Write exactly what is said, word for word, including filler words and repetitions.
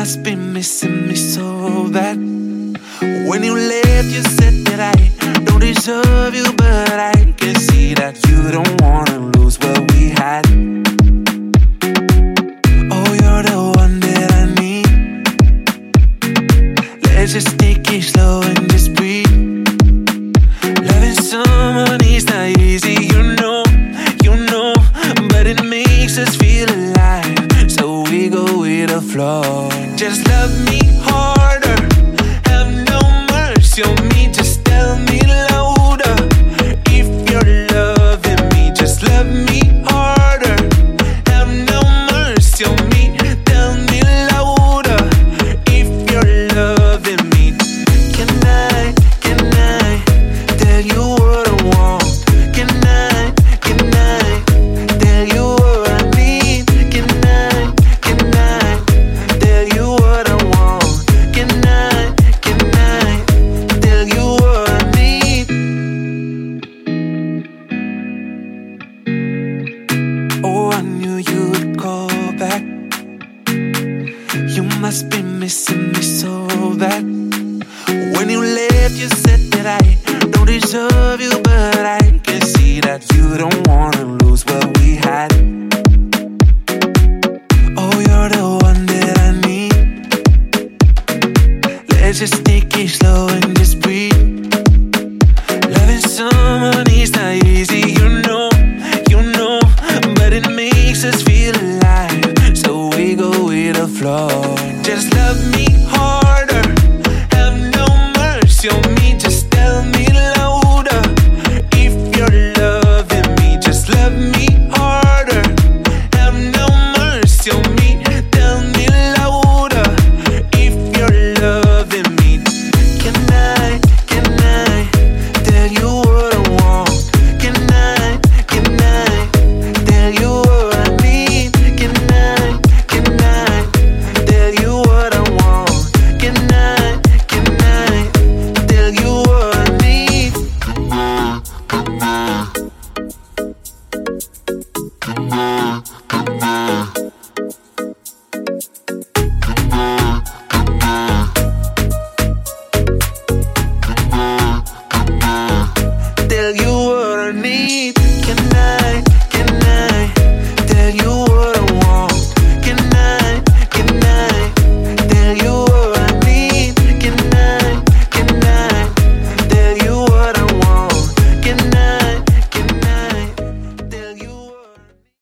must be missing me so bad. When you left, you said that I don't deserve you, but I can see that you don't wanna lose what we had. Oh, you're the one that I need. Let's just take it slow and just breathe. Loving someone is not easy, you know, you know, but it makes us feel alive, so we go with the flow. Just love me harder, have no mercy on me, just tell me louder if you're loving me. Just love me harder, have no mercy on me, tell me louder if you're loving me. Can I, can I tell you what I want? Can I, can I tell you what I need? Can I, can I tell you what I want? Can I, can I tell you what I need? Oh, I knew you'd call back. You must be missing me so bad. When you left, you said that I don't deserve you, but I can see that you don't wanna lose what we had. Oh, you're the one that I need. Let's just take it slow and just breathe.